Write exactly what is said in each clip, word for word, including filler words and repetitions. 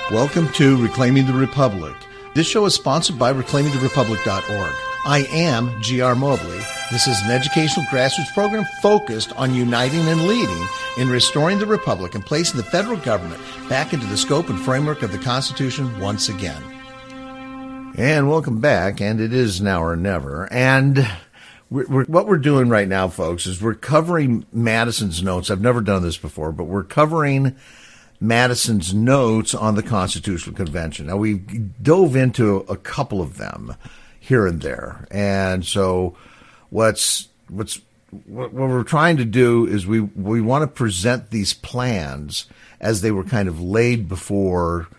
Welcome to Reclaiming the Republic. This show is sponsored by reclaiming the republic dot org. I am G R Mobley. This is an educational grassroots program focused on uniting and leading in restoring the republic and placing the federal government back into the scope and framework of the Constitution once again. And welcome back, and it is now or never. And we're, we're, what we're doing right now, folks, is we're covering Madison's notes. I've never done this before, but we're covering Madison's notes on the Constitutional Convention. Now, we dove into a couple of them here and there. And so what's what's what we're trying to do is we, we want to present these plans as they were kind of laid before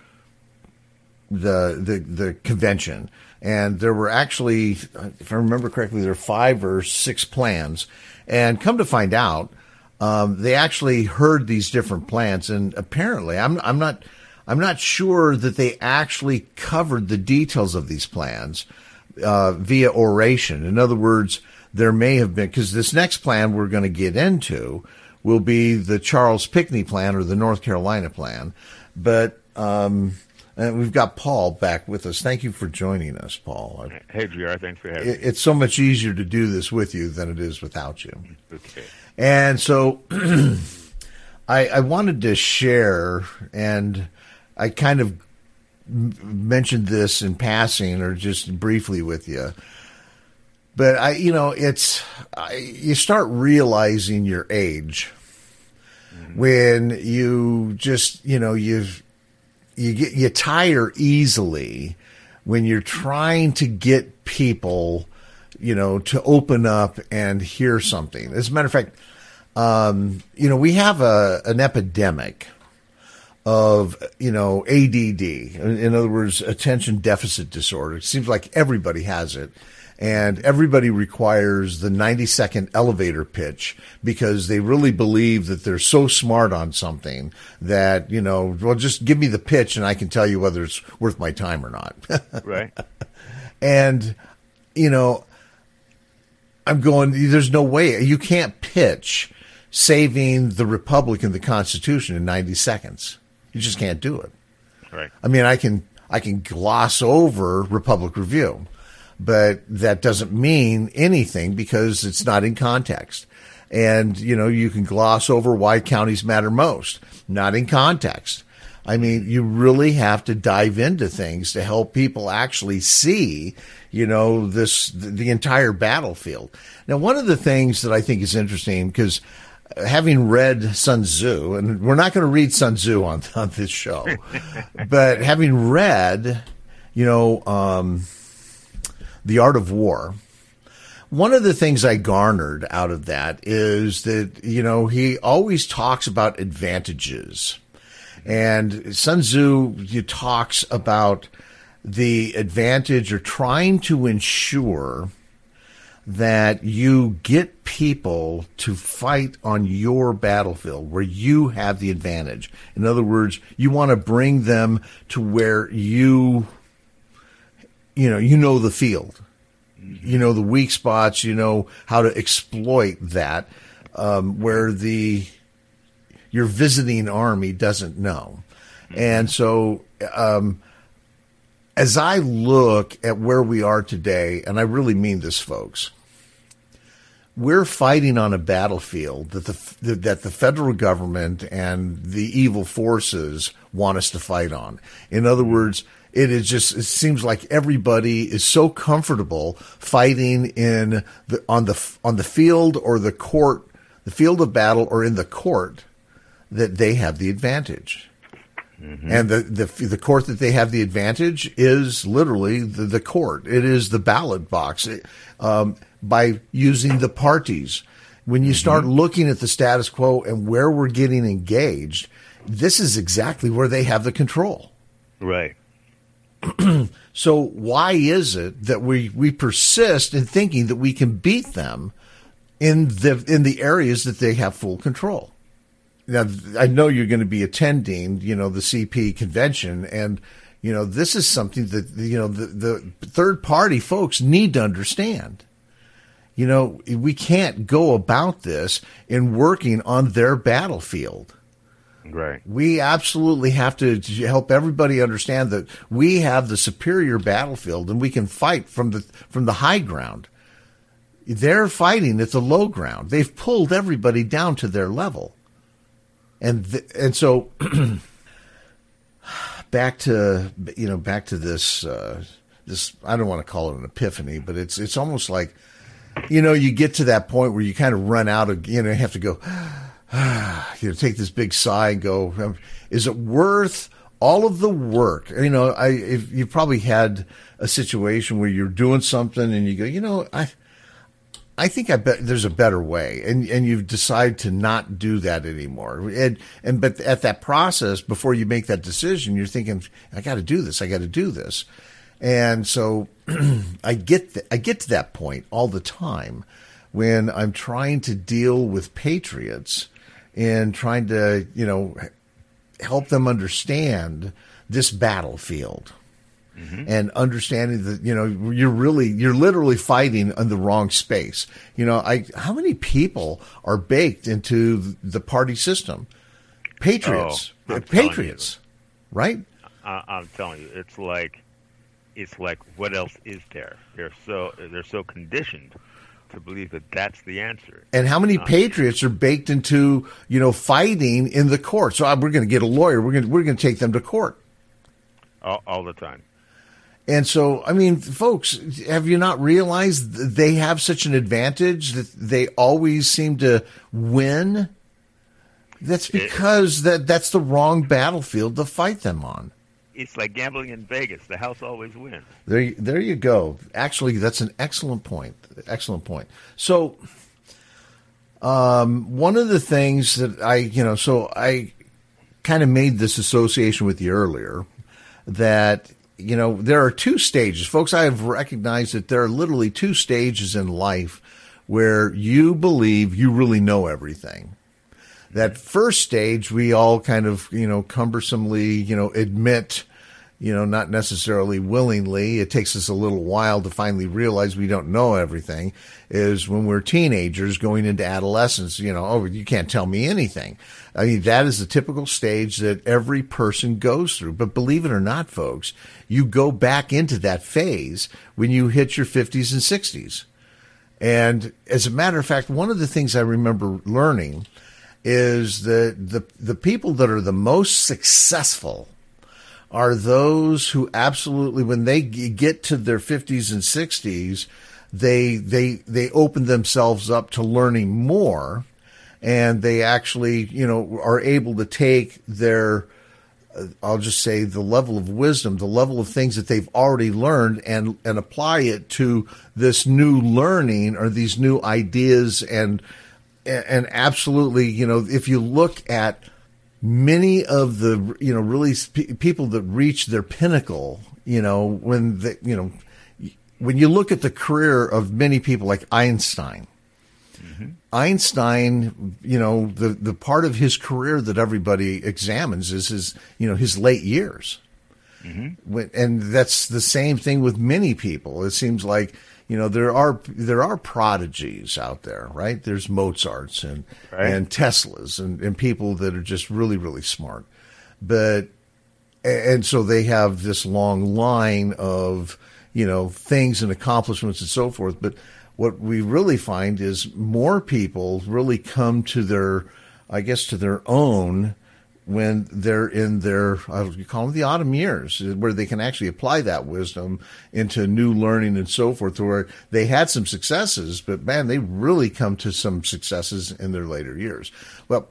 the the the convention. And there were actually, if I remember correctly, there are five or six plans. And come to find out, Um, they actually heard these different plans, and apparently, I'm I'm not I'm not sure that they actually covered the details of these plans uh, via oration. In other words, there may have been, because this next plan we're going to get into will be the Charles Pinckney plan or the North Carolina plan. But um, and we've got Paul back with us. Thank you for joining us, Paul. Hey, G R, thanks for having me. It's so much easier to do this with you than it is without you. Okay. And so I, I wanted to share, and I kind of m- mentioned this in passing or just briefly with you. But I, you know, it's I, you start realizing your age mm-hmm. when you just, you know, you you get you tire easily when you're trying to get people, you know, to open up and hear something. As a matter of fact, um, you know, we have a an epidemic of, you know, A D D. In other words, attention deficit disorder. It seems like everybody has it. And everybody requires the ninety second elevator pitch because they really believe that they're so smart on something that, you know, well, just give me the pitch and I can tell you whether it's worth my time or not. Right. And, you know, I'm going, there's no way. You can't pitch saving the Republic and the Constitution in ninety seconds. You just can't do it. Right. I mean, I can I can gloss over Republic Review, but that doesn't mean anything because it's not in context. And, you know, you can gloss over why counties matter most. Not in context. I mean, you really have to dive into things to help people actually see, you know, this, the entire battlefield. Now, one of the things that I think is interesting, because having read Sun Tzu, and we're not going to read Sun Tzu on, on this show, but having read, you know, um, The Art of War, one of the things I garnered out of that is that, you know, he always talks about advantages. And Sun Tzu he talks about the advantage or trying to ensure that you get people to fight on your battlefield where you have the advantage. In other words, you want to bring them to where you, you know, you know the field. You know the weak spots, you know how to exploit that, um, where the your visiting army doesn't know. And so um, as I look at where we are today, and I really mean this, folks, we're fighting on a battlefield that the that the federal government and the evil forces want us to fight on. In other words, it is just, it seems like everybody is so comfortable fighting in the, on the, on the field or the court, the field of battle or in the court that they have the advantage. Mm-hmm. And the, the, the court that they have the advantage is literally the, the court. It is the ballot box, um, by using the parties. When you start mm-hmm. looking at the status quo and where we're getting engaged, this is exactly where they have the control. Right. So why is it that we, we persist in thinking that we can beat them in the in the areas that they have full control? Now, I know you're going to be attending, you know, the C P convention, and, you know, this is something that, you know, the, the third party folks need to understand. You know, we can't go about this in working on their battlefield. Right. We absolutely have to help everybody understand that we have the superior battlefield and we can fight from the from the high ground. They're fighting at the low ground. They've pulled everybody down to their level. And th- and so back to you know back to this uh, this I don't want to call it an epiphany, but it's it's almost like, you know, you get to that point where you kind of run out of, you know, you have to go, you know, take this big sigh and go, is it worth all of the work? You know, I if you've probably had a situation where you're doing something and you go, you know, I I think I bet there's a better way, and and you decide to not do that anymore. And and but at that process, before you make that decision, you're thinking, I got to do this, I got to do this. And so I get th- I get to that point all the time when I'm trying to deal with patriots and trying to, you know, help them understand this battlefield, mm-hmm. and understanding that, you know, you're really, you're literally fighting in the wrong space. You know, I, how many people are baked into the party system? Patriots, oh, patriots, right? I, I'm telling you, it's like, it's like, what else is there? They're so, they're so conditioned to believe that that's the answer. And how many patriots are baked into, you know, fighting in the court? So uh, we're going to get a lawyer. We're going to, we're going to take them to court. All, all the time. And so, I mean, folks, have you not realized they have such an advantage that they always seem to win? That's because it, that that's the wrong battlefield to fight them on. It's like gambling in Vegas. The house always wins. There, there you go. Actually, that's an excellent point. Excellent point. So, um, one of the things that I, you know, so I kind of made this association with you earlier that, you know, there are two stages. Folks, I have recognized that there are literally two stages in life where you believe you really know everything. That first stage, we all kind of, you know, cumbersomely, you know, admit, you know, not necessarily willingly. It takes us a little while to finally realize we don't know everything, is when we're teenagers going into adolescence, you know, oh, you can't tell me anything. I mean, that is the typical stage that every person goes through. But believe it or not, folks, you go back into that phase when you hit your fifties and sixties. And as a matter of fact, one of the things I remember learning is that the the people that are the most successful are those who absolutely, when they get to their fifties and sixties, they they they open themselves up to learning more, and they actually, you know, are able to take their, uh, I'll just say, the level of wisdom, the level of things that they've already learned, and and apply it to this new learning or these new ideas. And and absolutely, you know, if you look at many of the, you know, really sp- people that reach their pinnacle, you know, when the, you know, when you look at the career of many people like Einstein, mm-hmm. Einstein, you know, the, the part of his career that everybody examines is his, you know, his late years. Mm-hmm. And that's the same thing with many people. It seems like, you know, there are there are prodigies out there, right? There's Mozarts and right. and Teslas and, and people that are just really, really smart. But and so they have this long line of, you know, things and accomplishments and so forth. But what we really find is more people really come to their, I guess, to their own when they're in their, I would call them the autumn years, where they can actually apply that wisdom into new learning and so forth, where they had some successes, but man, they really come to some successes in their later years. Well,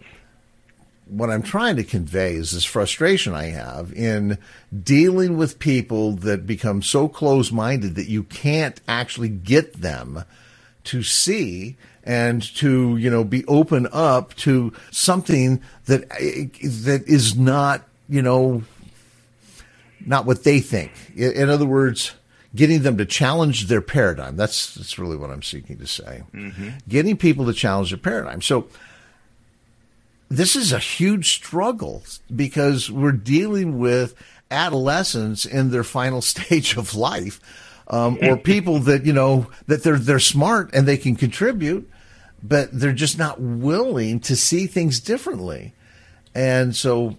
what I'm trying to convey is this frustration I have in dealing with people that become so close-minded that you can't actually get them to see and to, you know, be open up to something that that is not, you know, not what they think. In other words, getting them to challenge their paradigm. That's that's really what I'm seeking to say. Mm-hmm. Getting people to challenge their paradigm. So this is a huge struggle because we're dealing with adolescents in their final stage of life. Um, or people that, you know, that they're they're smart and they can contribute, but they're just not willing to see things differently. And so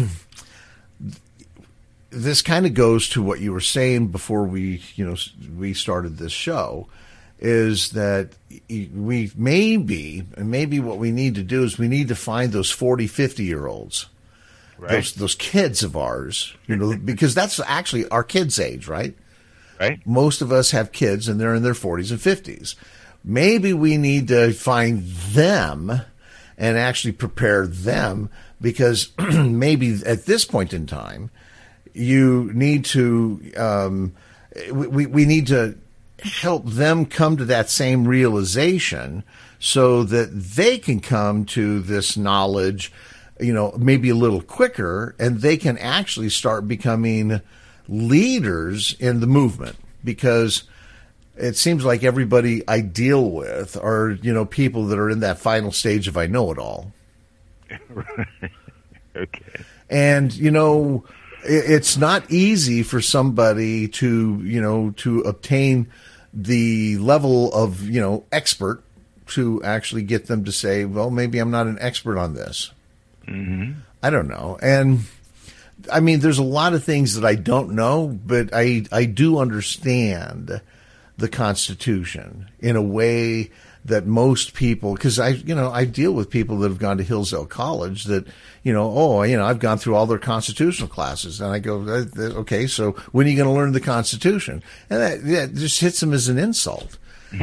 this kind of goes to what you were saying before we, you know, we started this show, is that we maybe, and maybe what we need to do is we need to find those forty, fifty year olds, right. those, those kids of ours, you know, because that's actually our kids' age, right? Right. Most of us have kids and they're in their forties and fifties. Maybe we need to find them and actually prepare them, because maybe at this point in time, you need to, um, we, we need to help them come to that same realization so that they can come to this knowledge, you know, maybe a little quicker, and they can actually start becoming leaders in the movement. Because it seems like everybody I deal with are, you know, people that are in that final stage of I know it all. Right. Okay. And, you know, it's not easy for somebody to, you know, to obtain the level of, you know, expert to actually get them to say, well, maybe I'm not an expert on this. Mm-hmm. I don't know. And I mean, there's a lot of things that I don't know, but I, I do understand the Constitution in a way that most people, because I, you know, I deal with people that have gone to Hillsdale College that, you know, oh, you know, I've gone through all their constitutional classes, and I go, okay, so when are you going to learn the Constitution? And that, that just hits them as an insult.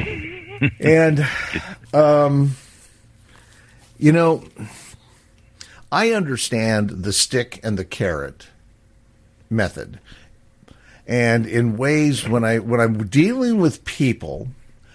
And, um, you know, I understand the stick and the carrot method. And in ways, when I when I'm dealing with people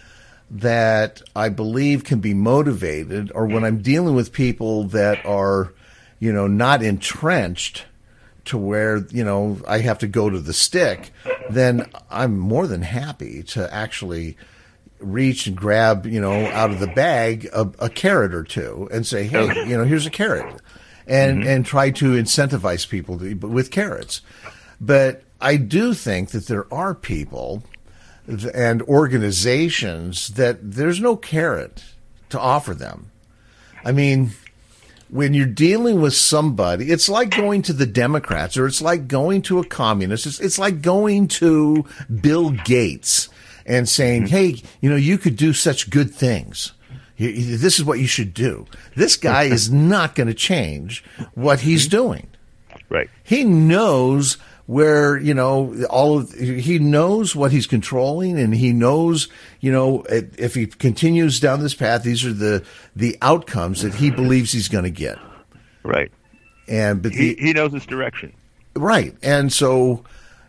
that I believe can be motivated, or when I'm dealing with people that are, you know, not entrenched to where, you know, I have to go to the stick, then I'm more than happy to actually reach and grab, you know, out of the bag a, a carrot or two and say, hey, you know, here's a carrot, and mm-hmm. and try to incentivize people to, with carrots. But I do think that there are people and organizations that there's no carrot to offer them. I mean, when you're dealing with somebody, it's like going to the Democrats, or it's like going to a communist. It's, it's like going to Bill Gates and saying, hey, you know, you could do such good things. This is what you should do. This guy is not going to change what he's doing. Right. He knows where, you know, all of, he knows what he's controlling, and he knows, you know, if he continues down this path, these are the, the outcomes that he believes he's going to get. Right. And, but he, the, he knows his direction. Right. And so,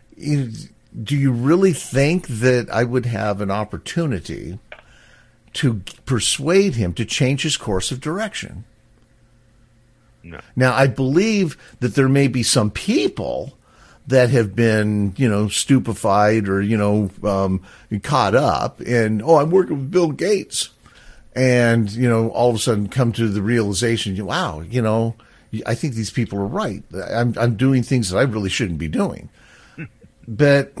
do you really think that I would have an opportunity to persuade him to change his course of direction? No. Now, I believe that there may be some people that have been, you know, stupefied or, you know, um, caught up in, oh, I'm working with Bill Gates. And, you know, all of a sudden come to the realization, wow, you know, I think these people are right. I'm, I'm doing things that I really shouldn't be doing. But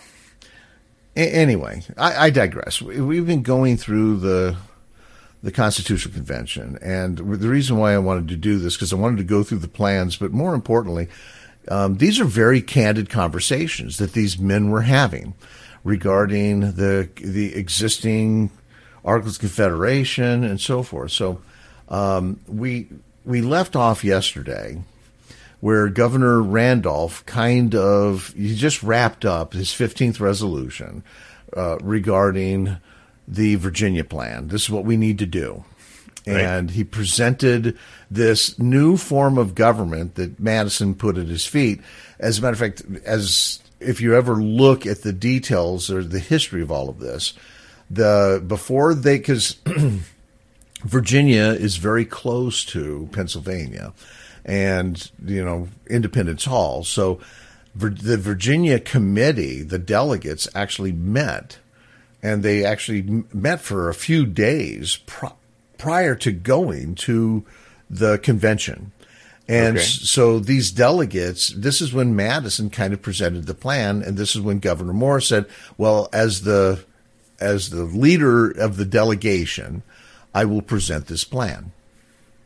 anyway, I, I digress. We've been going through the the Constitutional Convention, and the reason why I wanted to do this, because I wanted to go through the plans, but more importantly, um, these are very candid conversations that these men were having regarding the the existing Articles of Confederation and so forth. So um, we we left off yesterday where Governor Randolph kind of, he just wrapped up his fifteenth resolution uh, regarding the Virginia plan. This is what we need to do. Right. And he presented this new form of government that Madison put at his feet. As a matter of fact, as if you ever look at the details or the history of all of this, the before they, because Virginia is very close to Pennsylvania and, you know, Independence Hall. So the Virginia committee, the delegates actually met, and they actually met for a few days pr- prior to going to the convention. And okay. So these delegates, this is when Madison kind of presented the plan, and this is when Governor Moore said, well, as the as the leader of the delegation, I will present this plan.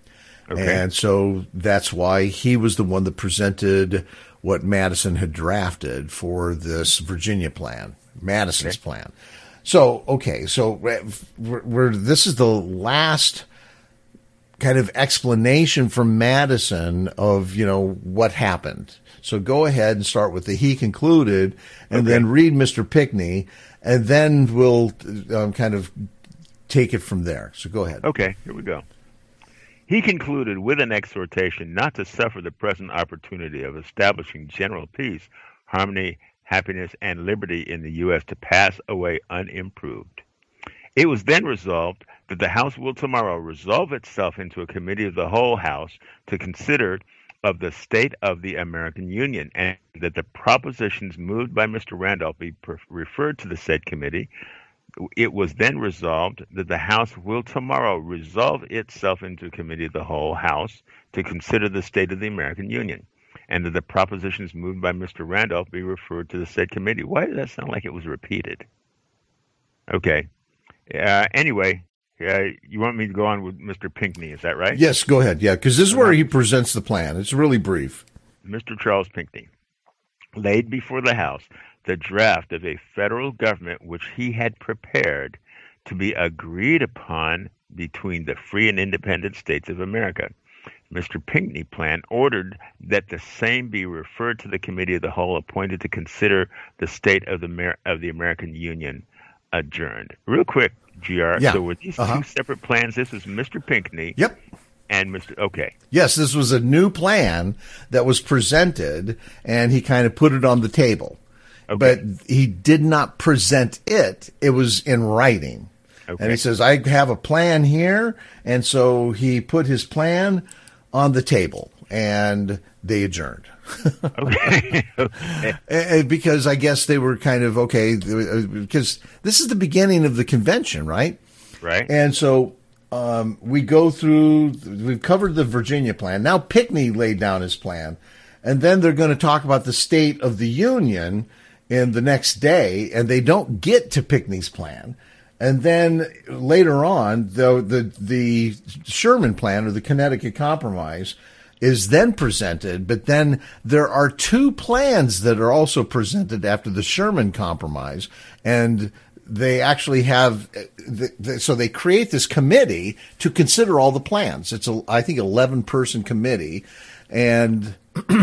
Okay. And so that's why he was the one that presented what Madison had drafted for this Virginia plan, Madison's Okay. plan. So, okay, so we're, we're, this is the last kind of explanation from Madison of, you know, what happened. So go ahead and start with the he concluded, and Okay. then read Mister Pinckney, and then we'll um, kind of take it from there. So go ahead. Okay, here we go. He concluded with an exhortation not to suffer the present opportunity of establishing general peace, harmony, happiness, and liberty in the U S to pass away unimproved. It was then resolved that the House will tomorrow resolve itself into a committee of the whole House to consider of the state of the American Union, and that the propositions moved by Mister Randolph be per- referred to the said committee. It was then resolved that the House will tomorrow resolve itself into a committee of the whole House to consider the state of the American Union, and that the propositions moved by Mister Randolph be referred to the said committee. Why did that sound like it was repeated? Okay. Uh, anyway, uh, you want me to go on with Mister Pinckney, is that right? Yes, go ahead. Yeah, because this is where he presents the plan. It's really brief. Mister Charles Pinckney laid before the House the draft of a federal government which he had prepared to be agreed upon between the free and independent states of America. Mister Pinckney plan ordered that the same be referred to the committee of the whole appointed to consider the state of the Mer- of the American Union adjourned. Real quick, G R. Yeah. So with these Uh-huh. two separate plans, this was Mister Pinckney Yep. and Mister Okay. Yes, this was a new plan that was presented, and he kind of put it on the table. Okay. But he did not present it. It was in writing. Okay. And he says, I have a plan here. And so he put his plan on the table, and they adjourned. Okay. Okay. Eh, because I guess they were kind of, okay, because this is the beginning of the convention, right? Right. And so um, we go through, we've covered the Virginia plan. Now Pinckney laid down his plan, and then they're going to talk about the State of the Union in the next day, and they don't get to Pinckney's plan. And then later on, the, the, the Sherman plan, or the Connecticut Compromise, is then presented, but then there are two plans that are also presented after the Sherman Compromise, and they actually have, so they create this committee to consider all the plans. It's a, I think, eleven person committee, and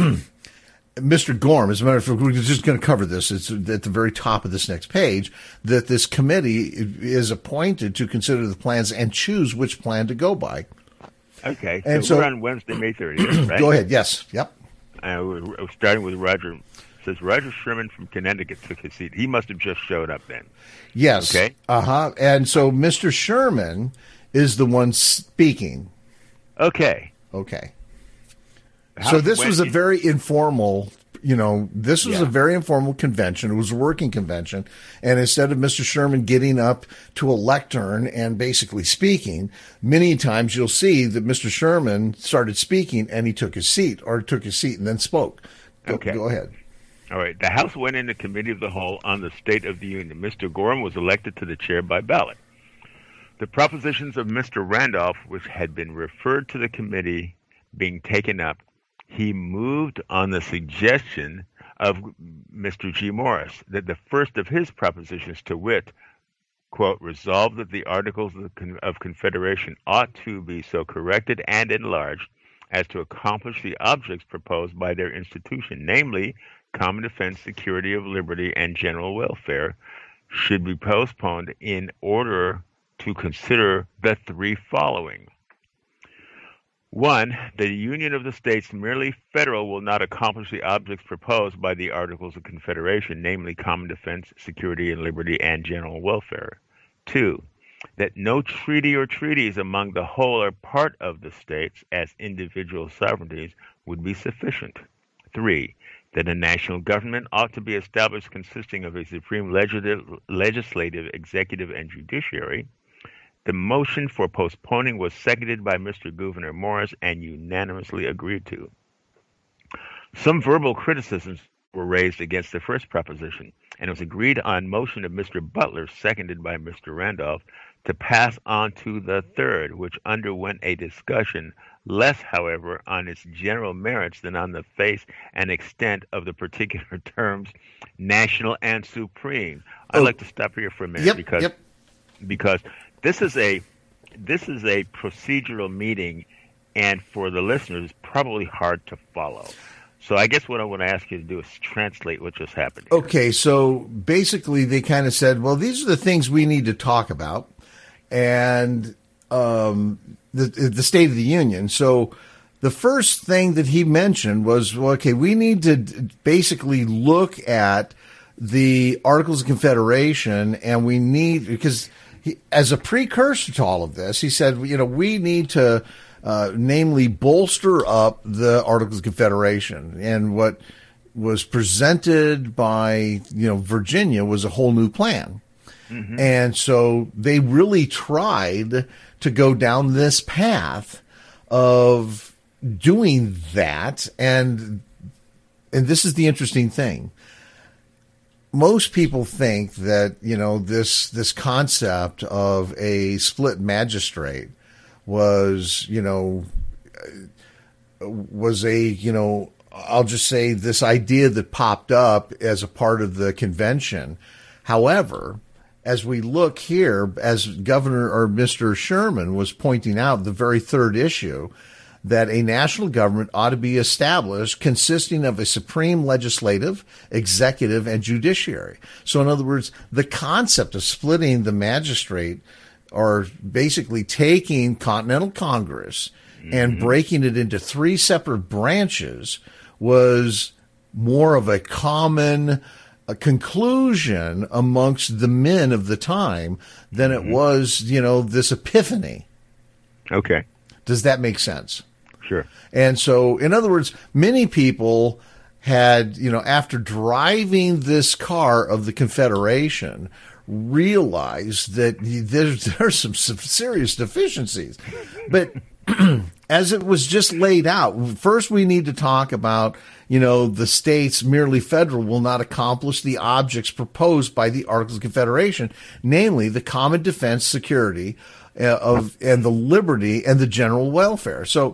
Mister Gorham, as a matter of fact, we're just going to cover this. It's at the very top of this next page, that this committee is appointed to consider the plans and choose which plan to go by. Okay. And so, so- we're on Wednesday, May thirtieth, right? Go ahead. Yes. Yep. Uh, we're we're starting with Roger. It says Roger Sherman from Connecticut took his seat. He must have just showed up then. Yes. Okay. Uh-huh. And so Mister Sherman is the one speaking. Okay. Okay. How- So this when- was a very informal, you know, this was Yeah. a very informal convention. It was a working convention. And instead of Mister Sherman getting up to a lectern and basically speaking, many times you'll see that Mister Sherman started speaking and he took his seat, or took his seat and then spoke. Go, Okay. go ahead. All right. The House went into committee of the whole on the State of the Union. Mister Gorham was elected to the chair by ballot. The propositions of Mister Randolph, which had been referred to the committee, being taken up, he moved on the suggestion of Mister G. Morris that the first of his propositions, to wit, quote, resolve that the Articles of, Con- of Confederation ought to be so corrected and enlarged as to accomplish the objects proposed by their institution, namely common defense, security of liberty, and general welfare, should be postponed in order to consider the three following. One, the union of the states merely federal will not accomplish the objects proposed by the Articles of Confederation, namely common defense, security and liberty, and general welfare. Two, that no treaty or treaties among the whole or part of the states as individual sovereignties would be sufficient. Three, that a national government ought to be established consisting of a supreme legislative, legislative, executive, and judiciary. The motion for postponing was seconded by Mister Gouverneur Morris and unanimously agreed to. Some verbal criticisms were raised against the first proposition. and it was agreed on motion of Mister Butler, seconded by Mister Randolph, to pass on to the third, which underwent a discussion, less, however, on its general merits than on the face and extent of the particular terms, national and supreme. I'd oh. like to stop here for a minute yep, because yep. because this is a this is a procedural meeting, and for the listeners, it's probably hard to follow. So I guess what I want to ask you to do is translate what just happened here. Okay, so basically they kind of said, well, these are the things we need to talk about, and um, the the State of the Union. So the first thing that he mentioned was, well, okay, we need to basically look at the Articles of Confederation, and we need, because he, as a precursor to all of this, he said, you know, we need to Uh, namely bolster up the Articles of Confederation. And what was presented by, you know, Virginia was a whole new plan. Mm-hmm. And so they really tried to go down this path of doing that. And, and this is the interesting thing. Most people think that, you know, this, this concept of a split magistrate was, you know, was a, you know, I'll just say this idea that popped up as a part of the convention. However, as we look here, as Governor or Mister Sherman was pointing out, the very third issue, that a national government ought to be established consisting of a supreme legislative, executive, and judiciary. So in other words, the concept of splitting the magistrate, or basically taking Continental Congress mm-hmm. and breaking it into three separate branches, was more of a common a conclusion amongst the men of the time than mm-hmm. it was, you know, this epiphany. Okay. Does that make sense? Sure. And so, in other words, many people had, you know, after driving this car of the Confederation, realize that there's, there's some, some serious deficiencies. But as it was just laid out, first we need to talk about, you know, the states merely federal will not accomplish the objects proposed by the Articles of Confederation, namely the common defense, security uh, of and the liberty and the general welfare. So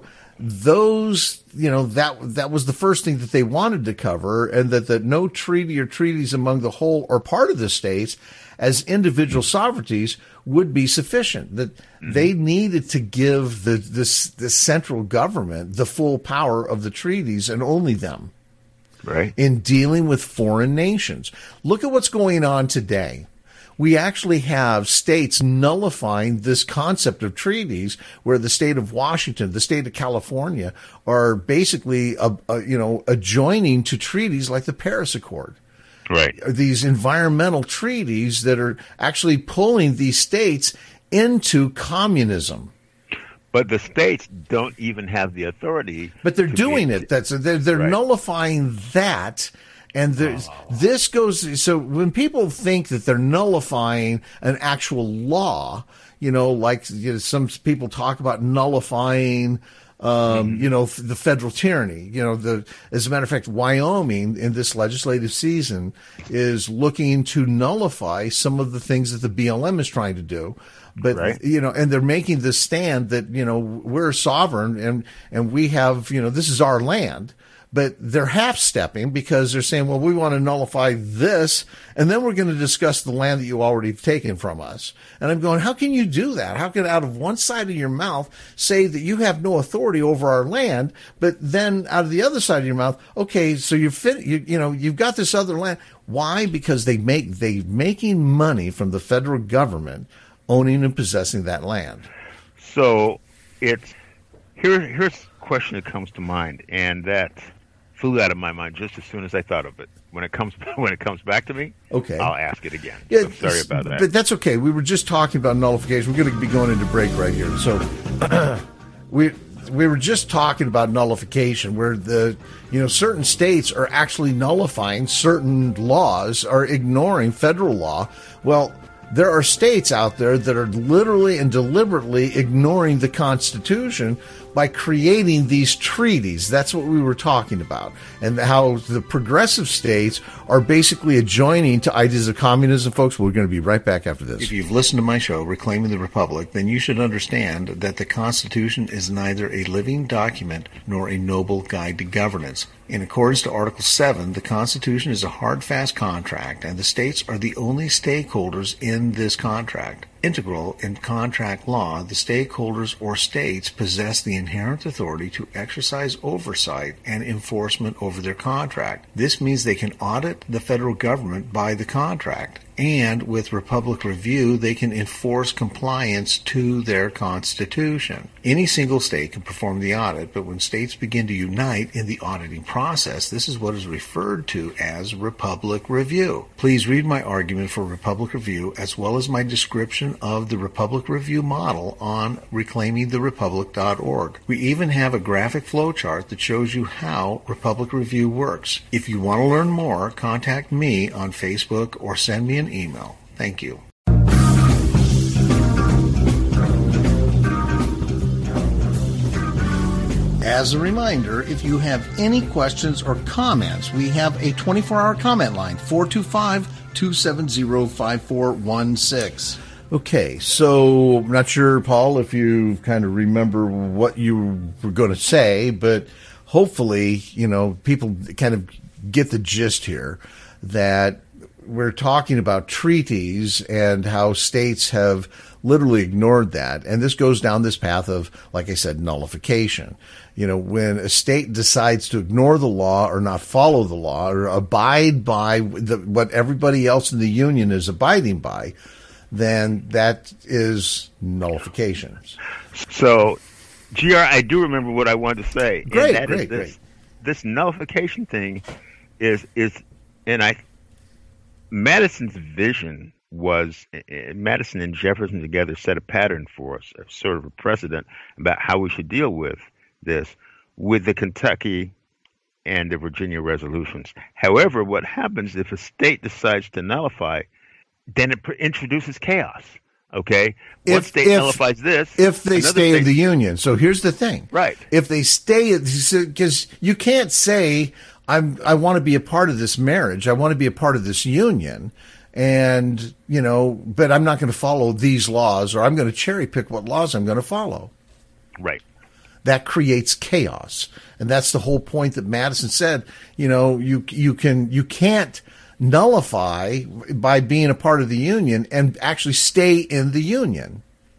those, you know, that that was the first thing that they wanted to cover, and that, that no treaty or treaties among the whole or part of the states as individual sovereignties would be sufficient, that mm-hmm. they needed to give the this the central government the full power of the treaties, and only them, right, in dealing with foreign nations. Look at what's going on today. We actually have states nullifying this concept of treaties, where the state of Washington, the state of California are basically, uh, uh, you know, adjoining to treaties like the Paris Accord. Right. These environmental treaties that are actually pulling these states into communism. But the states don't even have the authority. But they're doing it. That's they're, they're right. nullifying that. And there's, oh. this goes, so when people think that they're nullifying an actual law, you know, like, you know, some people talk about nullifying, um, mm-hmm. you know, the federal tyranny, you know, the, as a matter of fact, Wyoming in this legislative season is looking to nullify some of the things that the B L M is trying to do. But, right. you know, and they're making this stand that, you know, we're sovereign and, and we have, you know, this is our land. But they're half-stepping because they're saying, well, we want to nullify this, and then we're going to discuss the land that you already have taken from us. And I'm going, how can you do that? How can out of one side of your mouth say that you have no authority over our land, but then out of the other side of your mouth, okay, so you're fit, you, you know, you've got this other land. Why? Because they make, they making money from the federal government owning and possessing that land. So it's, here, here's a question that comes to mind, and that flew out of my mind just as soon as I thought of it. When it comes when it comes back to me, okay, I'll ask it again. Yeah, I'm sorry about that. But that's okay. We were just talking about nullification. We're going to be going into break right here. So we we were just talking about nullification, where the you know certain states are actually nullifying certain laws, or ignoring federal law. Well, there are states out there that are literally and deliberately ignoring the Constitution by creating these treaties. That's what we were talking about, and how the progressive states are basically adjoining to ideas of communism. Folks, we're going to be right back after this. If you've listened to my show, Reclaiming the Republic, then you should understand that the Constitution is neither a living document nor a noble guide to governance. In accordance to Article seven, the Constitution is a hard, fast contract, and the states are the only stakeholders in this contract. Integral in contract law, the stakeholders or states possess the inherent authority to exercise oversight and enforcement over their contract. This means they can audit the federal government by the contract, and with Republic Review, they can enforce compliance to their Constitution. Any single state can perform the audit, but when states begin to unite in the auditing process, this is what is referred to as Republic Review. Please read my argument for Republic Review as well as my description of the Republic Review model on reclaiming the republic dot org. We even have a graphic flowchart that shows you how Republic Review works. If you want to learn more, contact me on Facebook or send me an email. Thank you. As a reminder, if you have any questions or comments, we have a twenty-four hour comment line, four two five, two seven zero, five four one six. Okay, so I'm not sure, Paul, if you kind of remember what you were going to say, but hopefully, you know, people kind of get the gist here that we're talking about treaties and how states have literally ignored that. And this goes down this path of, like I said, nullification. You know, when a state decides to ignore the law or not follow the law or abide by the, what everybody else in the union is abiding by, then that is nullification. So, G R, I do remember what I wanted to say. Great, and that great, is this, great. This nullification thing is, is, and I, Madison's vision was, Madison and Jefferson together set a pattern for us, a sort of a precedent about how we should deal with this, with the Kentucky and the Virginia resolutions. However, what happens if a state decides to nullify, then it pr- introduces chaos. Okay, one If- state if- nullifies this, If they another stay in state- the union. So here's the thing. Right. If they stay, because you can't say, I'm, I want to be a part of this marriage. I want to be a part of this union. And, you know, but I'm not going to follow these laws, or I'm going to cherry pick what laws I'm going to follow. Right. That creates chaos. And that's the whole point that Madison said, you know, you, you can, you can't nullify by being a part of the union and actually stay in the union.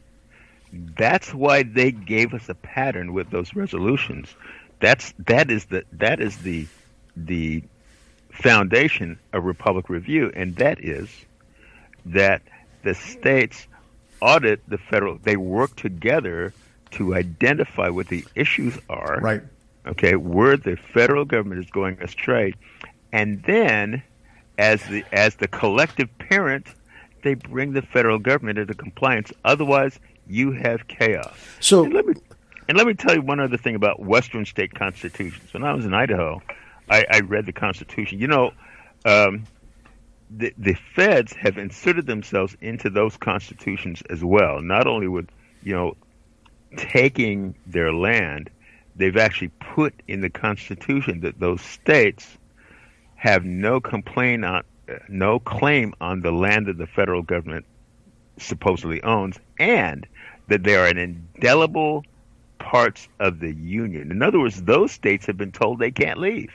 That's why they gave us a pattern with those resolutions. That's that is the that is the the foundation of Republic Review, and that is that the states audit the federal. They work together to identify what the issues are. Right. Okay, where the federal government is going astray, and then as the as the collective parent, they bring the federal government into compliance. Otherwise, you have chaos. So and let me and let me tell you one other thing about Western state constitutions. When I was in Idaho, I, I read the Constitution. You know, um, the the feds have inserted themselves into those constitutions as well. Not only with you know taking their land, they've actually put in the Constitution that those states have no complaint on, no claim on the land that the federal government supposedly owns, and that they are an indelible parts of the union. In other words, those states have been told they can't leave.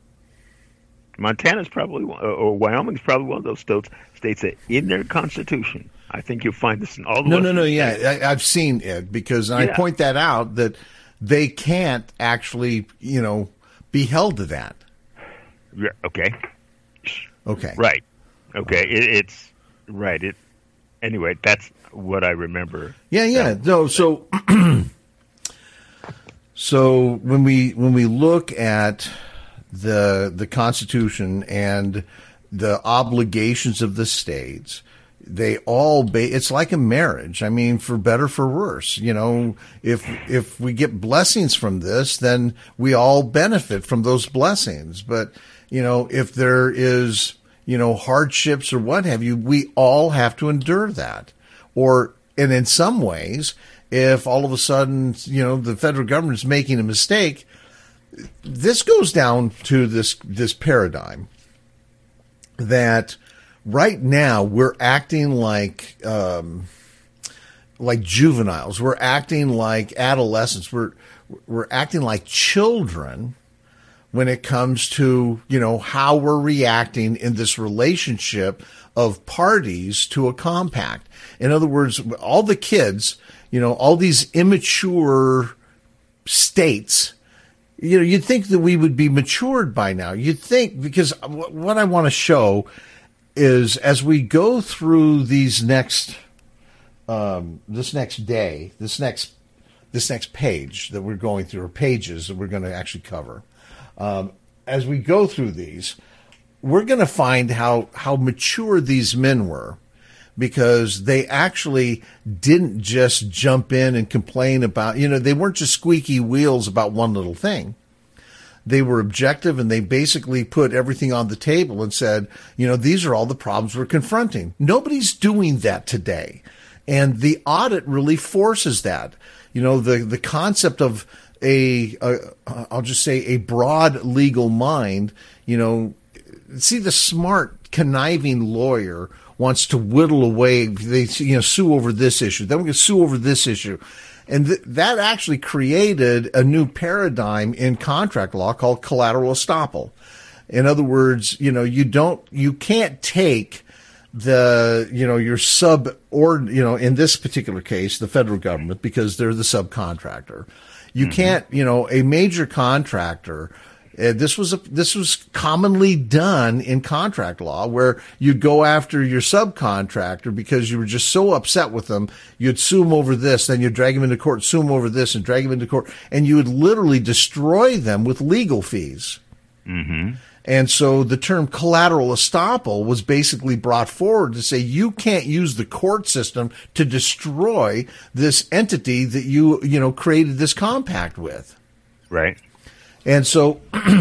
Montana's probably, or Wyoming's probably one of those states states that in their constitution. I think you'll find this in all the no, no, no. Western Yeah, states. I, I've seen it because I Yeah. point that out that they can't actually, you know, be held to that. Yeah, okay. Okay. Right. Okay. It, it's right. It anyway. That's what I remember. Yeah, yeah. That- No, so so when we when we look at the the Constitution and the obligations of the states, they all ba- it's like a marriage. I mean, for better for worse. You know, if if we get blessings from this, then we all benefit from those blessings. But you know, if there is you know, hardships or what have you, we all have to endure that. Or, and in some ways, if all of a sudden, you know, the federal government is making a mistake, this goes down to this, this paradigm that right now we're acting like, um, like juveniles. We're acting like adolescents. We're, we're acting like children when it comes to, you know, how we're reacting in this relationship of parties to a compact. In other words, all the kids, you know, all these immature states, you know, you'd think that we would be matured by now. You'd think, because what I want to show is as we go through these next, um, this next day, this next, this next page that we're going through, or pages that we're going to actually cover, um, as we go through these, we're going to find how, how mature these men were, because they actually didn't just jump in and complain about, you know, they weren't just squeaky wheels about one little thing. They were objective, and they basically put everything on the table and said, you know, these are all the problems we're confronting. Nobody's doing that today. And the audit really forces that. You know, the, the concept of a, a, I'll just say a broad legal mind, you know, see, the smart, conniving lawyer wants to whittle away. They, you know, sue over this issue. Then we're going to sue over this issue. And th- that actually created a new paradigm in contract law called collateral estoppel. In other words, you know, you don't, you can't take the, you know, your sub, or, you know, in this particular case, the federal government, because they're the subcontractor. You mm-hmm. can't, you know, a major contractor. Uh, this was a, this was commonly done in contract law, where you'd go after your subcontractor because you were just so upset with them. You'd sue them over this, then you'd drag them into court, sue them over this, and drag them into court, and you would literally destroy them with legal fees. Mm-hmm. And so the term collateral estoppel was basically brought forward to say you can't use the court system to destroy this entity that you, you know, created this compact with. Right. And so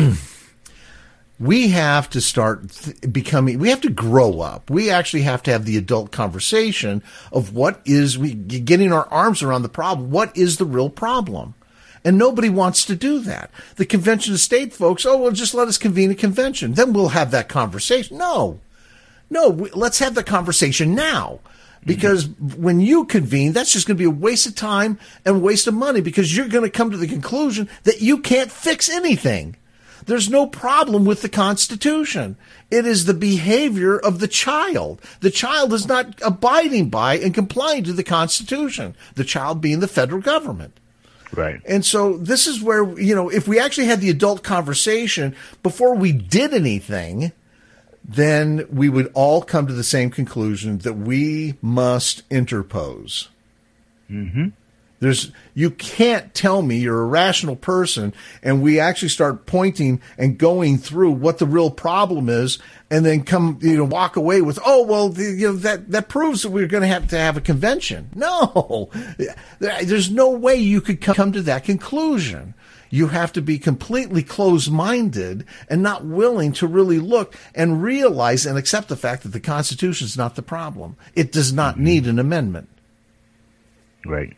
we have to start th- becoming, we have to grow up. We actually have to have the adult conversation of what is, we getting our arms around the problem. What is the real problem? And nobody wants to do that. The convention of state folks, oh, well, just let us convene a convention. Then we'll have that conversation. No, no, we, let's have the conversation now. Because when you convene, that's just going to be a waste of time and a waste of money, because you're going to come to the conclusion that you can't fix anything. There's no problem with the Constitution. It is the behavior of the child. The child is not abiding by and complying to the Constitution, the child being the federal government. Right. And so this is where, you know, if we actually had the adult conversation before we did anything, then we would all come to the same conclusion that we must interpose. Mm-hmm. There's, you can't tell me you're a rational person, and we actually start pointing and going through what the real problem is, and then come, you know, walk away with, oh, well, the, you know, that, that proves that we're going to have to have a convention. No, there's no way you could come to that conclusion. You have to be completely closed-minded and not willing to really look and realize and accept the fact that the Constitution is not the problem. It does not mm-hmm. need an amendment. Right.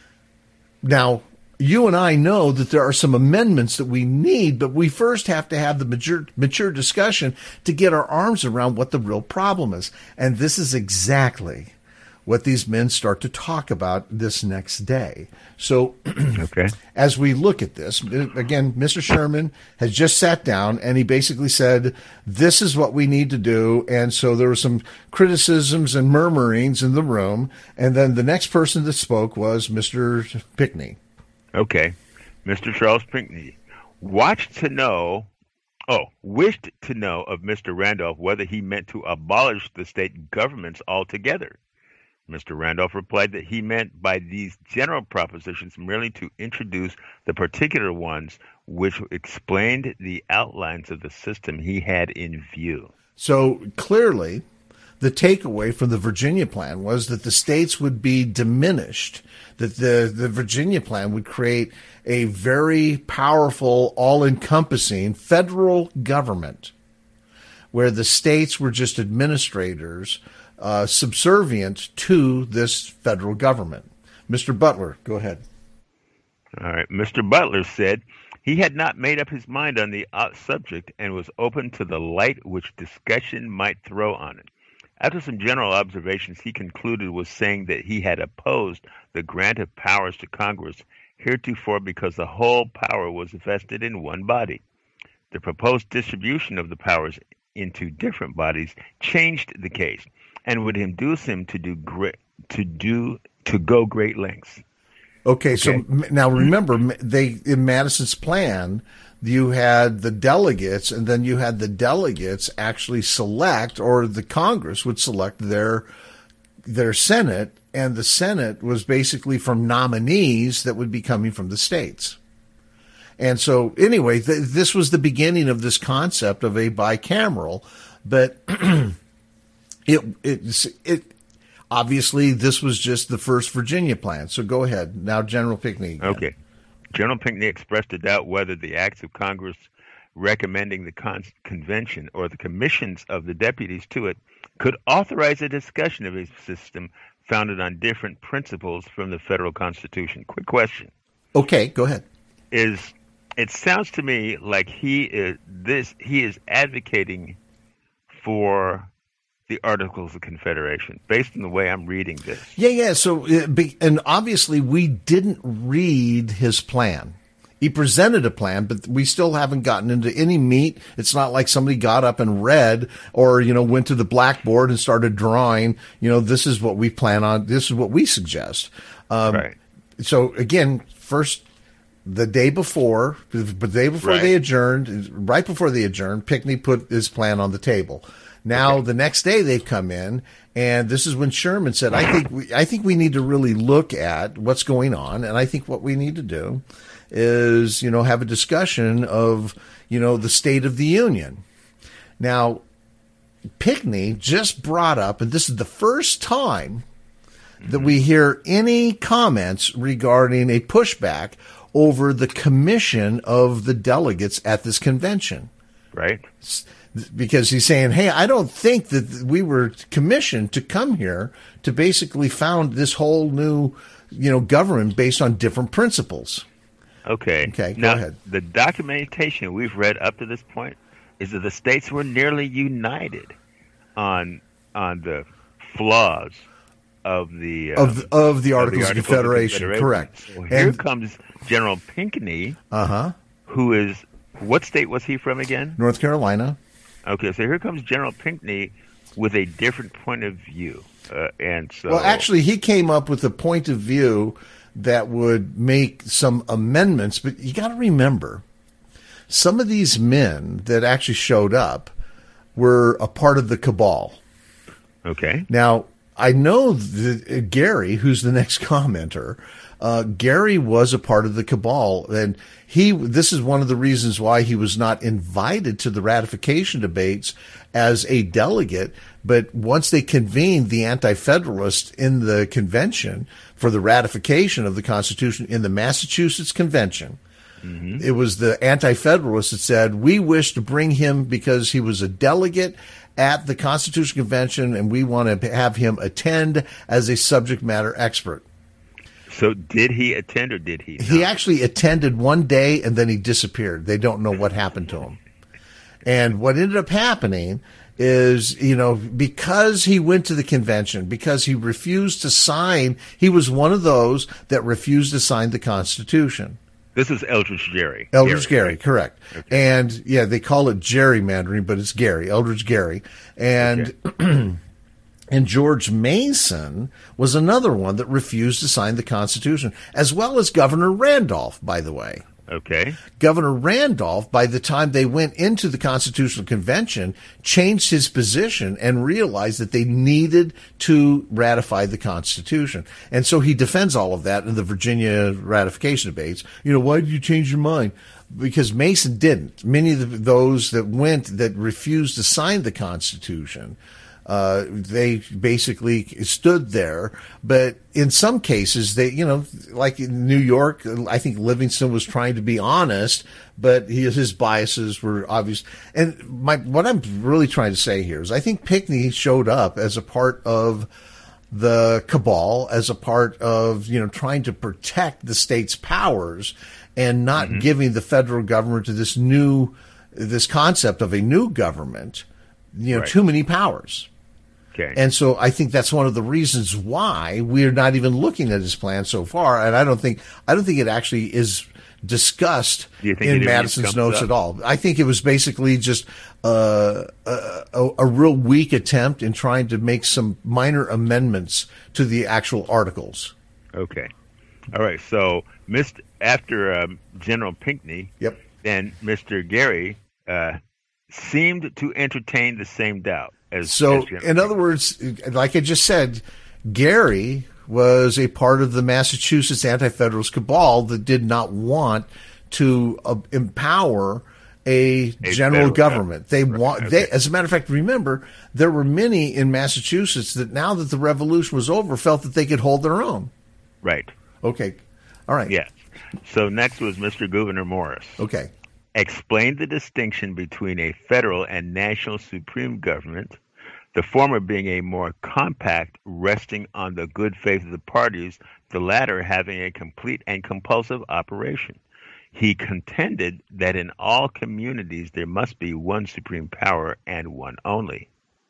Now, you and I know that there are some amendments that we need, but we first have to have the mature, mature discussion to get our arms around what the real problem is. And this is exactly what these men start to talk about this next day. So okay. As we look at this, again, Mister Sherman has just sat down and he basically said, this is what we need to do. And so there were some criticisms and murmurings in the room. And then the next person that spoke was Mister Pinckney. Okay. Mister Charles Pinckney watched to know, oh, wished to know of Mister Randolph whether he meant to abolish the state governments altogether. Mister Randolph replied that he meant by these general propositions merely to introduce the particular ones which explained the outlines of the system he had in view. So clearly, the takeaway from the Virginia plan was that the states would be diminished, that the, the Virginia plan would create a very powerful, all-encompassing federal government where the states were just administrators uh, subservient to this federal government. Mister Butler, go ahead. All right. Mister Butler said he had not made up his mind on the uh, subject and was open to the light which discussion might throw on it. After some general observations, he concluded with saying that he had opposed the grant of powers to Congress heretofore because the whole power was vested in one body. The proposed distribution of the powers into different bodies changed the case and would induce him to do great, to do to go great lengths. Okay, so okay. Now remember, they in Madison's plan, you had the delegates, and then you had the delegates actually select, or the Congress would select their their Senate, and the Senate was basically from nominees that would be coming from the states. And so, anyway, th- this was the beginning of this concept of a bicameral, but it it it. Obviously, this was just the first Virginia plan. So go ahead. Now, General Pinckney. Again. Okay. General Pinckney expressed a doubt whether the acts of Congress recommending the con- convention or the commissions of the deputies to it could authorize a discussion of a system founded on different principles from the federal Constitution. Quick question. Okay, go ahead. Is it sounds to me like he is this he is advocating for the Articles of Confederation, based on the way I'm reading this. Yeah, yeah. So, and obviously, we didn't read his plan. He presented a plan, but we still haven't gotten into any meat. It's not like somebody got up and read, or you know, went to the blackboard and started drawing. You know, this is what we plan on. This is what we suggest. Um, right. So again, first. The day before, the day before right. they adjourned, right before they adjourned, Pinckney put his plan on the table. Now, okay. The next day they've come in, and this is when Sherman said, I think we, I think we need to really look at what's going on, and I think what we need to do is, you know, have a discussion of, you know, the State of the Union. Now, Pinckney just brought up, and this is the first time that we hear any comments regarding a pushback over the commission of the delegates at this convention. Right. Because he's saying, hey, I don't think that we were commissioned to come here to basically found this whole new, you know, government based on different principles. Okay. Okay, go now, ahead. The documentation we've read up to this point is that the states were nearly united on on the flaws of the uh, of the, of the Articles of of Confederation. Confederation. Correct. So here and, comes General Pinckney, uh-huh. who is, what state was he from again? North Carolina. Okay, so here comes General Pinckney with a different point of view. Uh, and so, well, actually, he came up with a point of view that would make some amendments, but you got to remember, some of these men that actually showed up were a part of the cabal. Okay. Now, I know that Gary, who's the next commenter, uh, Gary was a part of the cabal, and he. This is one of the reasons why he was not invited to the ratification debates as a delegate. But once they convened the Anti-Federalists in the convention for the ratification of the Constitution in the Massachusetts Convention, mm-hmm. It was the Anti-Federalists that said, we wish to bring him because he was a delegate at the Constitution Convention, and we want to have him attend as a subject matter expert. So did he attend or did he not? He actually attended one day, and then he disappeared. They don't know what happened to him. And what ended up happening is, you know, because he went to the convention, because he refused to sign, he was one of those that refused to sign the Constitution. This is Eldridge Gerry. Eldridge Gerry, right? Correct. Okay. And, yeah, they call it gerrymandering, but it's Gary, Eldridge Gerry. And okay. And George Mason was another one that refused to sign the Constitution, as well as Governor Randolph, by the way. Okay. Governor Randolph, by the time they went into the Constitutional Convention, changed his position and realized that they needed to ratify the Constitution. And so he defends all of that in the Virginia ratification debates. You know, why did you change your mind? Because Mason didn't. Many of the, those that went, that refused to sign the Constitution, Uh, they basically stood there, but in some cases, they, you know, like in New York, I think Livingston was trying to be honest, but he, his biases were obvious. And my, what I'm really trying to say here is I think Pinckney showed up as a part of the cabal, as a part of, you know, trying to protect the state's powers and not mm-hmm. giving the federal government to this new, this concept of a new government, you know, right. too many powers. Okay. And so I think that's one of the reasons why we're not even looking at his plan so far. And I don't think I don't think it actually is discussed in Madison's notes up? at all. I think it was basically just uh, a, a, a real weak attempt in trying to make some minor amendments to the actual articles. Okay. All right. So Mister after um, General Pinckney, yep. then Mister Gary uh, seemed to entertain the same doubt. As, so, as in other words, like I just said, Gary was a part of the Massachusetts Anti-Federalist cabal that did not want to uh, empower a, a general government. They right. want, okay. they, as a matter of fact, remember, there were many in Massachusetts that now that the revolution was over felt that they could hold their own. Right. Okay. All right. Yes. So next was Mister Gouverneur Morris. Okay. Explained the distinction between a federal and national supreme government, the former being a more compact, resting on the good faith of the parties, the latter having a complete and compulsive operation. He contended that in all communities there must be one supreme power and one only.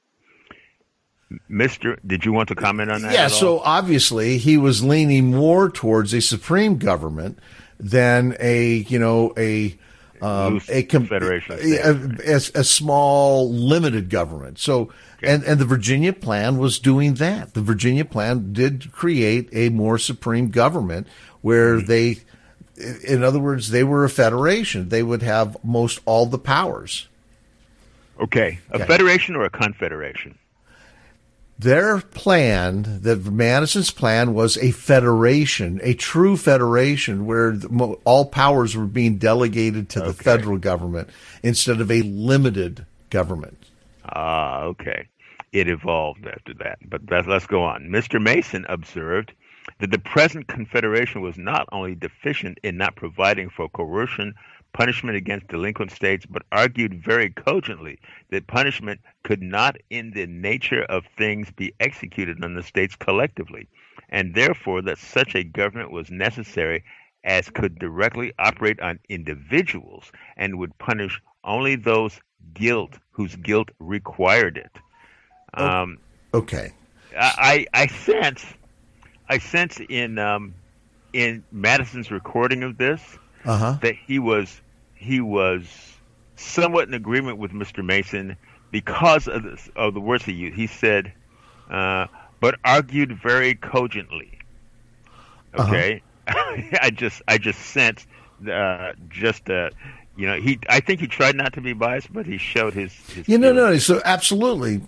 Mister, did you want to comment on that? Yeah, at all? So obviously he was leaning more towards a supreme government than a, you know, a Um, a, com- federation, a, a, a small limited government. So, okay. and, and the Virginia plan was doing that. The Virginia plan did create a more supreme government where mm-hmm. they, in other words, they were a federation. They would have most all the powers. Okay. A okay. federation or a confederation? Their plan, the Madison's plan, was a federation, a true federation where the, all powers were being delegated to the okay. federal government instead of a limited government. Ah, okay. It evolved after that. But that, let's go on. Mister Mason observed that the present confederation was not only deficient in not providing for coercion, punishment against delinquent states, but argued very cogently that punishment could not in the nature of things be executed on the states collectively, and therefore that such a government was necessary as could directly operate on individuals and would punish only those guilt whose guilt required it. Um, okay. I, I sense I sense in um, in Madison's recording of this Uh-huh. that he was he was somewhat in agreement with Mister Mason because of, this, of the words he used. He said, uh, but argued very cogently. Okay, uh-huh. I just I just sensed uh, just uh, you know he I think he tried not to be biased, but he showed his. his you know, no, no. So absolutely,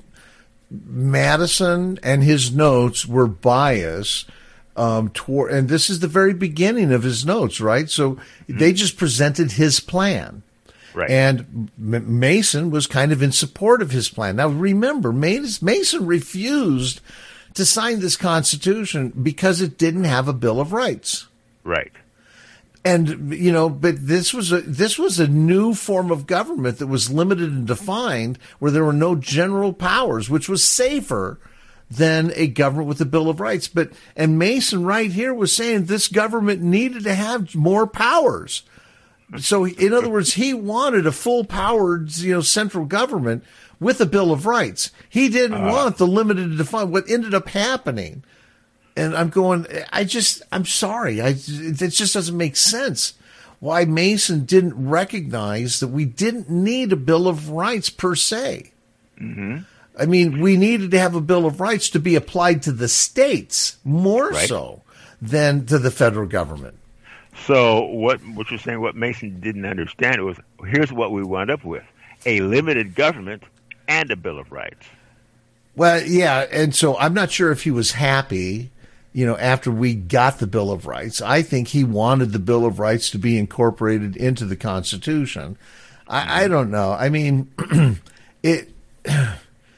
Madison and his notes were biased. Um, toward, and this is the very beginning of his notes, right? So mm-hmm. they just presented his plan. Right. And M- Mason was kind of in support of his plan. Now, remember, Mason refused to sign this Constitution because it didn't have a Bill of Rights. Right. And, you know, but this was a, this was a new form of government that was limited and defined where there were no general powers, which was safer than a government with a Bill of Rights. But, and Mason right here was saying this government needed to have more powers. So in other words, he wanted a full powered, you know, central government with a Bill of Rights. He didn't uh, want the limited and defined. What ended up happening, and I'm going, I just, I'm sorry. I, it just doesn't make sense why Mason didn't recognize that we didn't need a Bill of Rights per se. Mm-hmm. I mean, we needed to have a Bill of Rights to be applied to the states more right. so than to the federal government. So what what you're saying, what Mason didn't understand was, here's what we wound up with: a limited government and a Bill of Rights. Well, yeah, and so I'm not sure if he was happy, you know, after we got the Bill of Rights. I think he wanted the Bill of Rights to be incorporated into the Constitution. I, I don't know. I mean, it...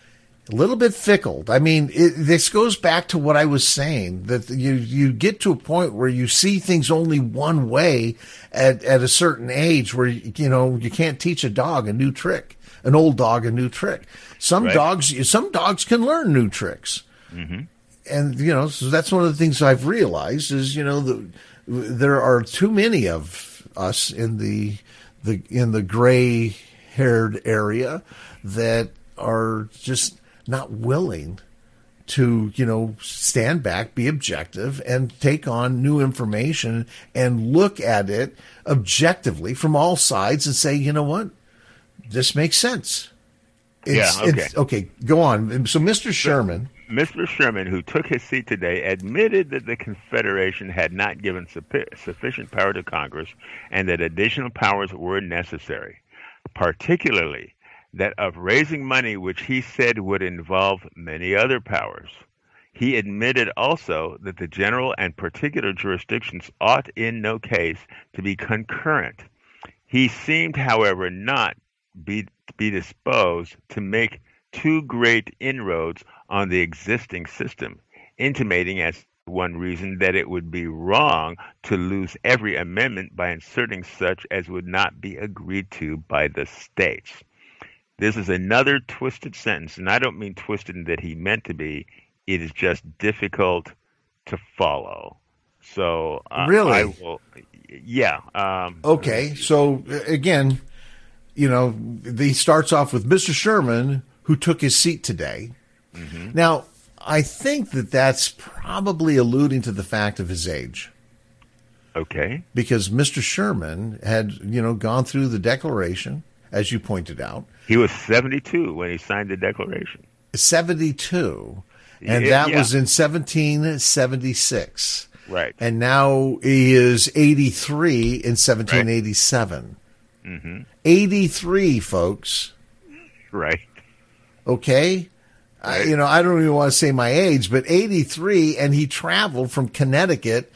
A little bit fickle. I mean, it, this goes back to what I was saying, that you, you get to a point where you see things only one way at, at a certain age where, you know, you can't teach a dog a new trick, an old dog a new trick. Some right. dogs, some dogs can learn new tricks. Mm-hmm. And, you know, so that's one of the things I've realized is, you know, the, there are too many of us in the, the, in the gray haired area that are just not willing to, you know, stand back, be objective, and take on new information and look at it objectively from all sides and say, you know what, this makes sense. It's, yeah, okay. It's, okay, go on. So Mister Sherman. Mister Sherman, who took his seat today, admitted that the Confederation had not given su- sufficient power to Congress and that additional powers were necessary, particularly that of raising money, which he said would involve many other powers. He admitted also that the general and particular jurisdictions ought in no case to be concurrent. He seemed, however, not be, be disposed to make too great inroads on the existing system, intimating as one reason that it would be wrong to lose every amendment by inserting such as would not be agreed to by the states. This is another twisted sentence, and I don't mean twisted in that he meant to be. It is just difficult to follow. So uh, really, I will, yeah. Um, okay, so again, you know, he starts off with Mister Sherman, who took his seat today. Mm-hmm. Now, I think that that's probably alluding to the fact of his age. Okay, because Mister Sherman had, you know, gone through the Declaration, as you pointed out. He was seventy-two when he signed the Declaration. seventy-two. And Yeah, that yeah. was in seventeen seventy-six. Right. And now he is eighty-three in seventeen eighty-seven. Right. Mm-hmm. eighty-three, folks. Right. Okay? I, Right. you know, I don't even want to say my age, but eighty-three, and he traveled from Connecticut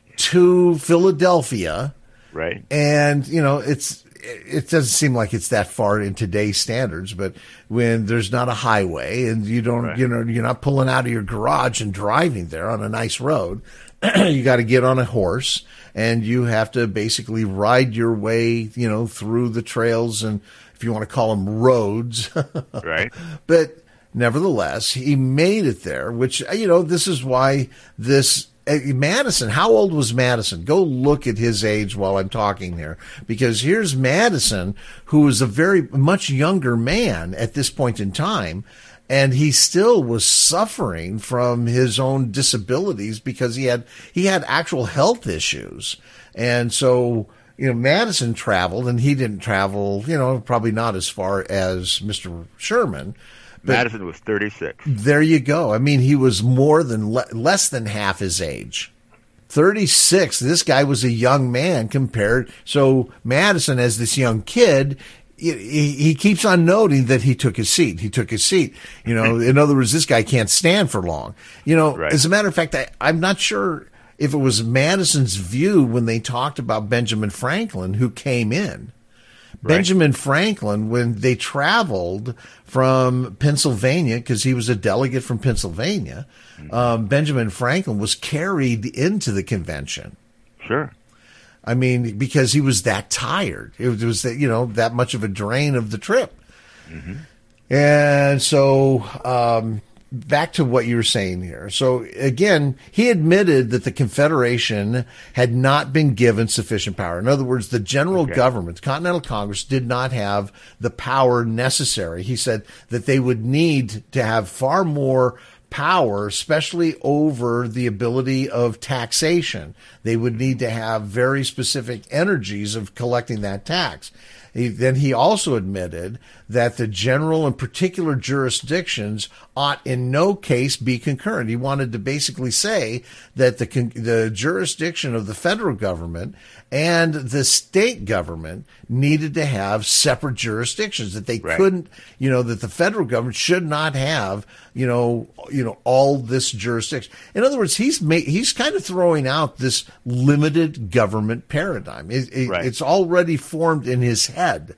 to Philadelphia. Right. And, you know, it's it doesn't seem like it's that far in today's standards, but when there's not a highway and you don't, Right. you know, you're not pulling out of your garage and driving there on a nice road, you got to get on a horse and you have to basically ride your way, you know, through the trails and if you want to call them roads. Right. But nevertheless, he made it there, which, you know, this is why this Madison, how old was Madison? Go look at his age while I'm talking here, because here's Madison, who was a very much younger man at this point in time, and he still was suffering from his own disabilities because he had he had actual health issues. And so, you know, Madison traveled, and he didn't travel, you know, probably not as far as Mister Sherman. But Madison was thirty-six. there you go. I mean, he was more than le- less than half his age. thirty-six. This guy was a young man compared. So Madison, as this young kid, he, he keeps on noting that he took his seat. He took his seat. You know, in other words, this guy can't stand for long. You know, Right. as a matter of fact, I, I'm not sure if it was Madison's view when they talked about Benjamin Franklin, who came in. Right. Benjamin Franklin, when they traveled from Pennsylvania, because he was a delegate from Pennsylvania, Mm-hmm. um, Benjamin Franklin was carried into the convention. Sure. I mean, because he was that tired. It was, you know, that much of a drain of the trip. Mm-hmm. And so, um, back to what you were saying here. So again, he admitted that the Confederation had not been given sufficient power. In other words, the general Okay. government, the Continental Congress, did not have the power necessary. He said that they would need to have far more power, especially over the ability of taxation. They would need to have very specific energies of collecting that tax. He, then he also admitted that the general and particular jurisdictions ought in no case be concurrent. He wanted to basically say that the the jurisdiction of the federal government and the state government needed to have separate jurisdictions, that they Right. couldn't, you know, that the federal government should not have, you know, you know, all this jurisdiction. In other words, he's ma- he's kind of throwing out this limited government paradigm. It, it, Right. It's already formed in his head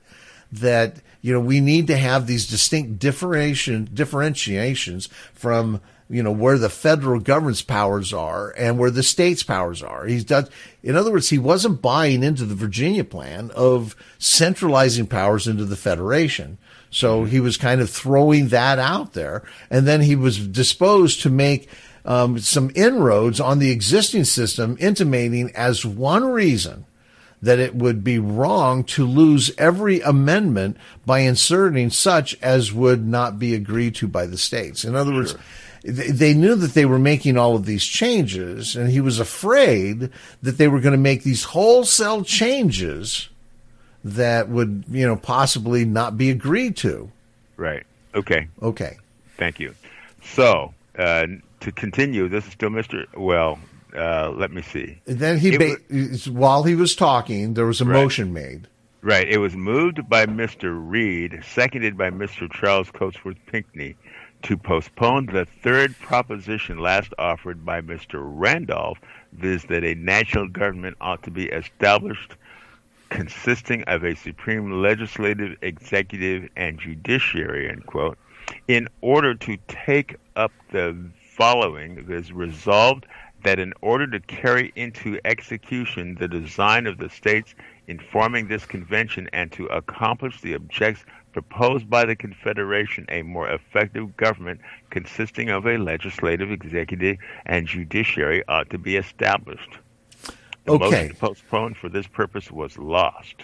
that, you know, we need to have these distinct differentiation, differentiations from, you know, where the federal government's powers are and where the state's powers are. He's done, in other words, he wasn't buying into the Virginia plan of centralizing powers into the Federation. So he was kind of throwing that out there. And then he was disposed to make um, some inroads on the existing system, intimating as one reason that it would be wrong to lose every amendment by inserting such as would not be agreed to by the states. In other words, Sure. they knew that they were making all of these changes, and he was afraid that they were going to make these wholesale changes that would, you know, possibly not be agreed to. Right. Okay. Okay. Thank you. So, uh, to continue, this is still Mister Well, uh, let me see. And then he, ba- was, while he was talking, there was a right. motion made. Right. It was moved by Mister Reed, seconded by Mister Charles Coatsworth Pinckney, to postpone the third proposition last offered by Mister Randolph, viz. That a national government ought to be established consisting of a supreme legislative, executive, and judiciary, end quote, in order to take up the following. It is resolved that in order to carry into execution the design of the states in forming this convention and to accomplish the objects proposed by the Confederation, a more effective government consisting of a legislative, executive, and judiciary ought to be established. The Okay. motion to postpone for this purpose was lost.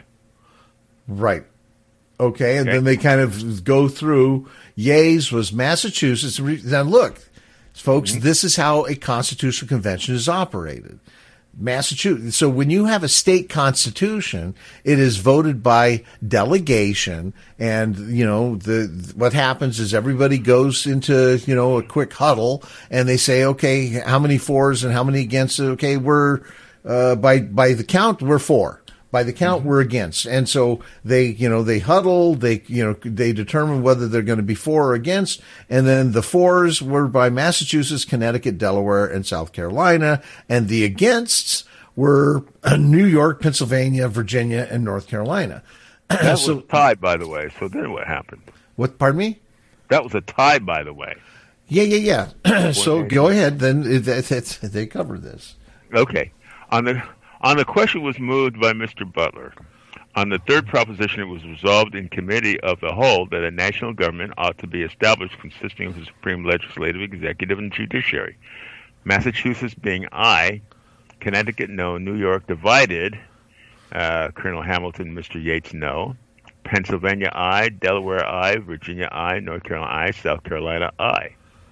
Right. Okay. And Okay. then they kind of go through. Yeas was Massachusetts. Now, look, folks, mm-hmm. this is how a constitutional convention is operated. Massachusetts. So when you have a state constitution, it is voted by delegation, and you know the what happens is everybody goes into you know a quick huddle, and they say, okay, how many fours and how many against? Okay, we're uh, by by the count, we're for. By the count, mm-hmm. we're against. And so they, you know, they huddle, they, you know, they determine whether they're going to be for or against. And then the fours were by Massachusetts, Connecticut, Delaware, and South Carolina. And the againsts were New York, Pennsylvania, Virginia, and North Carolina. That so, was tied, by the way. So then what happened? What, pardon me? That was a tie, by the way. Yeah, yeah, yeah. So go ahead. Then it, it, it, they cover this. Okay. On the On the question was moved by Mister Butler. On the third proposition, it was resolved in committee of the whole that a national government ought to be established consisting of the supreme legislative, executive, and judiciary. Massachusetts being aye, Connecticut no, New York divided, uh, Colonel Hamilton, Mister Yates no, Pennsylvania aye, Delaware aye, Virginia aye, North Carolina aye, South Carolina aye.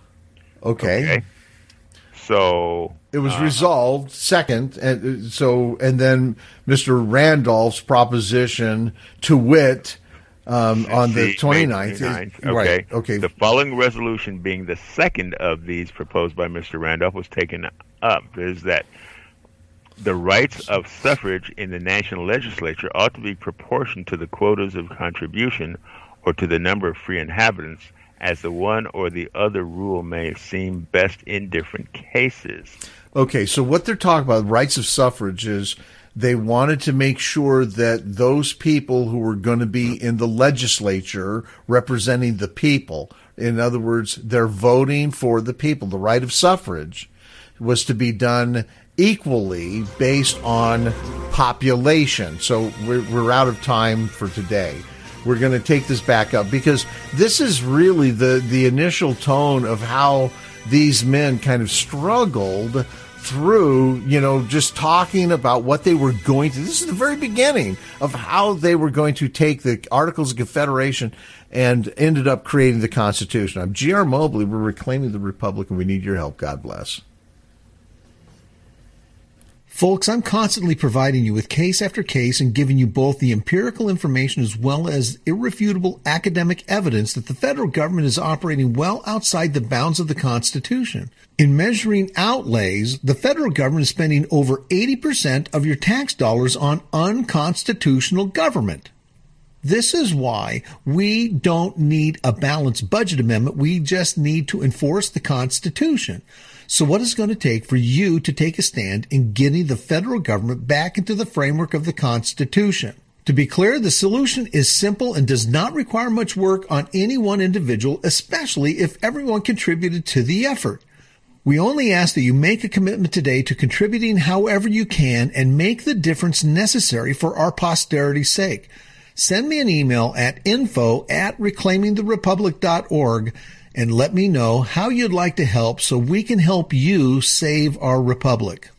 Okay. Okay. So it was uh, resolved second, and so and then Mister Randolph's proposition to wit um, on the twenty-ninth. twenty-ninth. Okay. Right. Okay. The following resolution, being the second of these proposed by Mister Randolph, was taken up. Is that the rights of suffrage in the national legislature ought to be proportioned to the quotas of contribution or to the number of free inhabitants, as the one or the other rule may seem best in different cases. Okay, so what they're talking about, rights of suffrage, is they wanted to make sure that those people who were going to be in the legislature representing the people, in other words, they're voting for the people. The right of suffrage was to be done equally based on population. So we're, we're out of time for today. We're going to take this back up because this is really the, the initial tone of how these men kind of struggled through, you know, just talking about what they were going to. This is the very beginning of how they were going to take the Articles of Confederation and ended up creating the Constitution. I'm G R Mobley. We're reclaiming the Republic, and we need your help. God bless. Folks, I'm constantly providing you with case after case and giving you both the empirical information as well as irrefutable academic evidence that the federal government is operating well outside the bounds of the Constitution. In measuring outlays, the federal government is spending over eighty percent of your tax dollars on unconstitutional government. This is why we don't need a balanced budget amendment. We just need to enforce the Constitution. So what is it going to take for you to take a stand in getting the federal government back into the framework of the Constitution? To be clear, the solution is simple and does not require much work on any one individual, especially if everyone contributed to the effort. We only ask that you make a commitment today to contributing however you can and make the difference necessary for our posterity's sake. Send me an email at info at reclaiming the republic dot org and let me know how you'd like to help so we can help you save our republic.